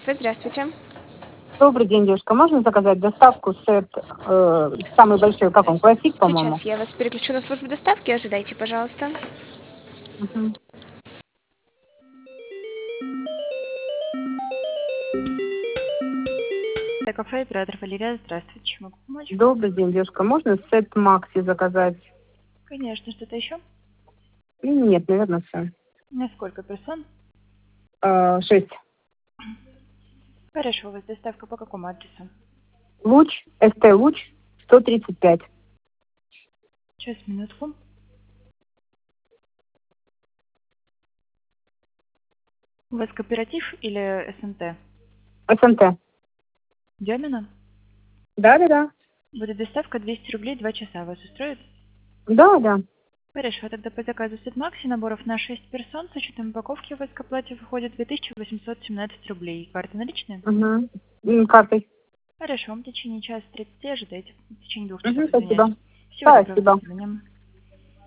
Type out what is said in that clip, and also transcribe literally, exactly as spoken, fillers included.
приветствую, здравствуйте. Добрый день, девушка. Можно заказать доставку сет, э, самый большой, как он, классик, по-моему? Сейчас я вас переключу на службу доставки, ожидайте, пожалуйста. Мгм. Это кафе оператор Валерия. Здравствуйте. Чем могу помочь? Добрый день, девушка. Можно сет Макси заказать? Конечно, что-то еще? Нет, наверное, все. На сколько персон? Шесть. Хорошо, у вас доставка по какому адресу? Луч, СТ Луч, сто тридцать пять. Сейчас, минутку. У вас кооператив или СНТ? СНТ. Демина? Да-да-да. Будет доставка двести рублей, два часа. Вас устроит? Да-да. Хорошо, тогда по заказу сет Макси наборов на шесть персон с учетом упаковки у вас к оплате выходит две тысячи восемьсот семнадцать рублей. Карта наличная? Угу. М, Картой. Хорошо, в течение часа тридцати ожидайте. В течение двух Угу, часов, спасибо. извиняюсь. Всего доброго, до Спасибо. свидания.